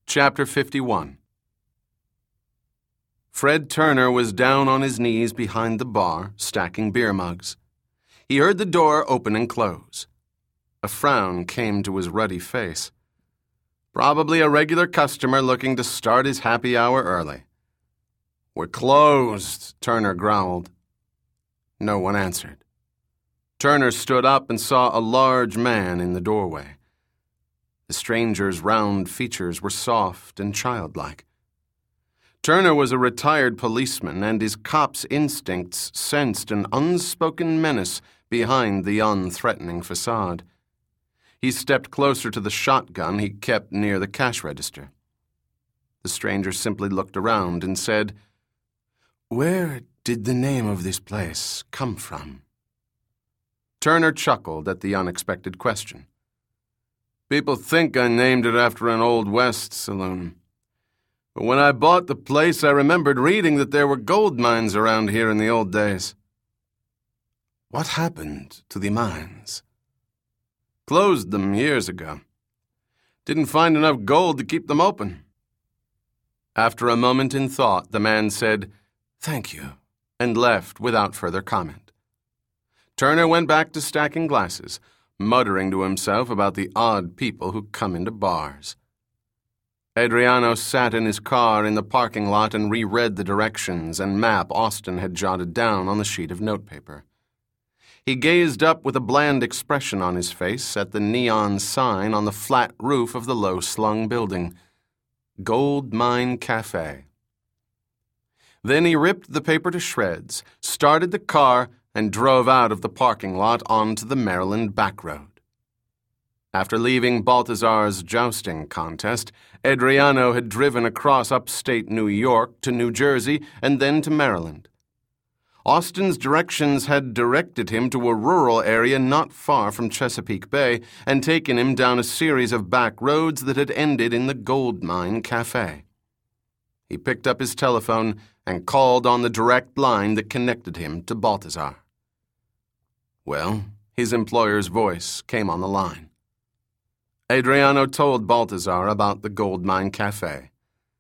Chapter 51. Fred Turner was down on his knees behind the bar, stacking beer mugs. He heard the door open and close. A frown came to his ruddy face. Probably a regular customer looking to start his happy hour early. "We're closed," Turner growled. No one answered. Turner stood up and saw a large man in the doorway. The stranger's round features were soft and childlike. Turner was a retired policeman, and his cop's instincts sensed an unspoken menace behind the unthreatening facade. He stepped closer to the shotgun he kept near the cash register. The stranger simply looked around and said, "Where did the name of this place come from?" Turner chuckled at the unexpected question. "People think I named it after an Old West saloon. But when I bought the place, I remembered reading that there were gold mines around here in the old days." "What happened to the mines?" "Closed them years ago. Didn't find enough gold to keep them open." After a moment in thought, the man said, "Thank you," and left without further comment. Turner went back to stacking glasses, muttering to himself about the odd people who come into bars. Adriano sat in his car in the parking lot and reread the directions and map Austin had jotted down on the sheet of notepaper. He gazed up with a bland expression on his face at the neon sign on the flat roof of the low-slung building, Gold Mine Cafe. Then he ripped the paper to shreds, started the car, and drove out of the parking lot onto the Maryland back road. After leaving Baltazar's jousting contest, Adriano had driven across upstate New York to New Jersey and then to Maryland. Austin's directions had directed him to a rural area not far from Chesapeake Bay and taken him down a series of back roads that had ended in the Gold Mine Cafe. He picked up his telephone and called on the direct line that connected him to Baltazar. "Well," his employer's voice came on the line. Adriano told Baltazar about the Gold Mine Cafe.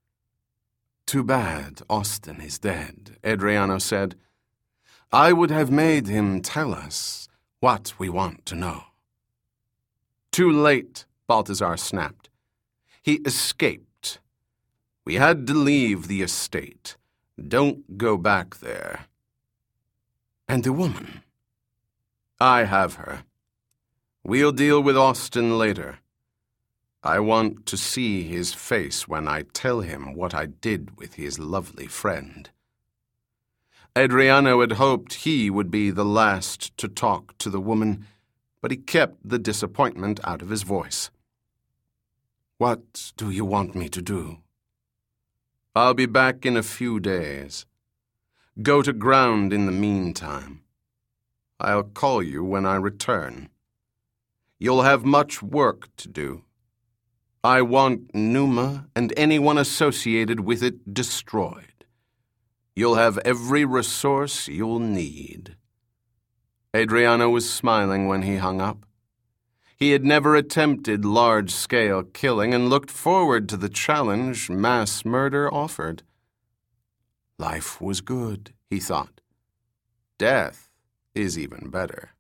"Too bad Austin is dead," Adriano said. "I would have made him tell us what we want to know." "Too late," Baltazar snapped. "He escaped. We had to leave the estate. Don't go back there." "And the woman?" "I have her. We'll deal with Austin later. I want to see his face when I tell him what I did with his lovely friend." Adriano had hoped he would be the last to talk to the woman, but he kept the disappointment out of his voice. "What do you want me to do?" "I'll be back in a few days. Go to ground in the meantime. I'll call you when I return. You'll have much work to do. I want Numa and anyone associated with it destroyed. You'll have every resource you'll need." Adriano was smiling when he hung up. He had never attempted large-scale killing and looked forward to the challenge mass murder offered. Life was good, he thought. Death is even better.